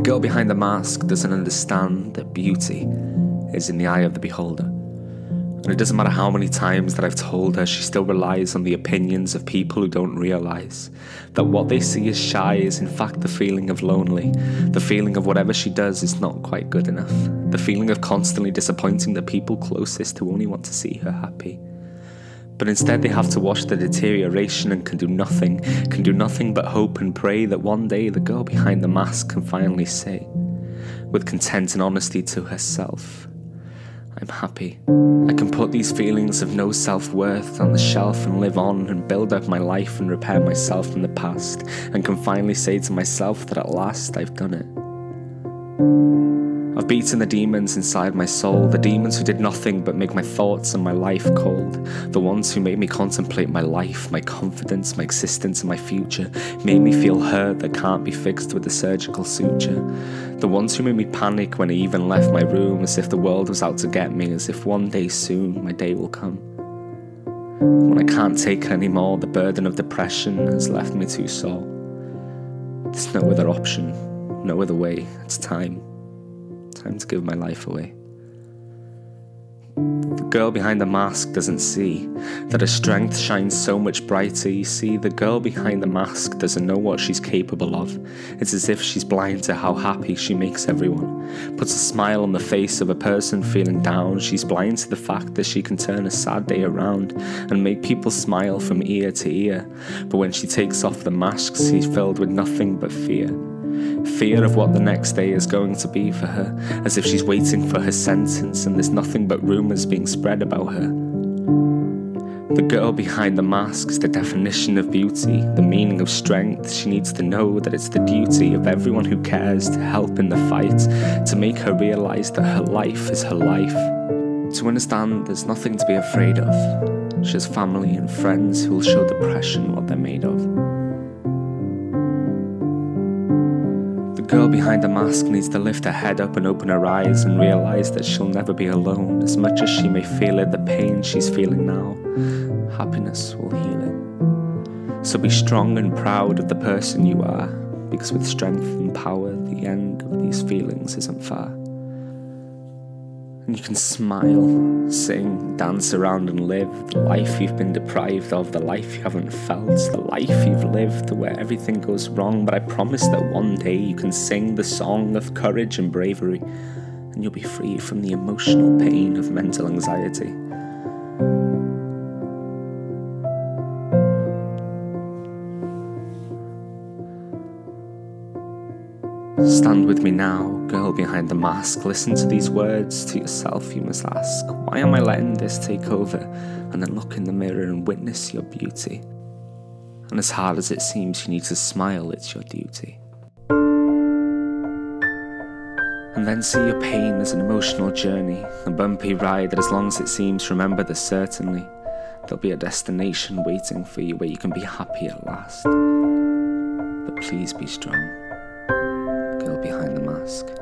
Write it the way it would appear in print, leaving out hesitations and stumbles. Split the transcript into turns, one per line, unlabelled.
girl behind the mask doesn't understand that beauty is in the eye of the beholder. And it doesn't matter how many times that I've told her, she still relies on the opinions of people who don't realise that what they see as shy is in fact the feeling of lonely, the feeling of whatever she does is not quite good enough, the feeling of constantly disappointing the people closest who only want to see her happy. But instead they have to watch the deterioration and can do nothing but hope and pray that one day the girl behind the mask can finally say, with content and honesty to herself, I'm happy. I can put these feelings of no self-worth on the shelf and live on and build up my life and repair myself from the past, and can finally say to myself that at last I've done it. I've beaten the demons inside my soul, the demons who did nothing but make my thoughts and my life cold, the ones who made me contemplate my life, my confidence, my existence and my future, made me feel hurt that can't be fixed with a surgical suture, the ones who made me panic when I even left my room, as if the world was out to get me, as if one day soon my day will come. When I can't take it anymore, the burden of depression has left me too sore. There's no other option, no other way, it's time to give my life away. The girl behind the mask doesn't see that her strength shines so much brighter. You see, the girl behind the mask doesn't know what she's capable of. It's as if she's blind to how happy she makes everyone. Puts a smile on the face of a person feeling down. She's blind to the fact that she can turn a sad day around and make people smile from ear to ear. But when she takes off the mask, she's filled with nothing but fear. Fear of what the next day is going to be for her, as if she's waiting for her sentence and there's nothing but rumours being spread about her. The girl behind the mask is the definition of beauty, the meaning of strength. She needs to know that it's the duty of everyone who cares to help in the fight, to make her realise that her life is her life. To understand there's nothing to be afraid of. She has family and friends who will show depression what they're made of. The girl behind the mask needs to lift her head up and open her eyes and realise that she'll never be alone. As much as she may feel it, the pain she's feeling now, happiness will heal it. So be strong and proud of the person you are, because with strength and power, the end of these feelings isn't far. And you can smile, sing, dance around and live the life you've been deprived of, the life you haven't felt, the life you've lived where everything goes wrong. But I promise that one day you can sing the song of courage and bravery, and you'll be free from the emotional pain of mental anxiety. Stand with me now, girl behind the mask. Listen to these words, to yourself you must ask, why am I letting this take over? And then look in the mirror and witness your beauty. And as hard as it seems you need to smile, it's your duty. And then see your pain as an emotional journey, a bumpy ride that as long as it seems, remember that certainly there'll be a destination waiting for you where you can be happy at last. But please be strong. Girl behind the mask.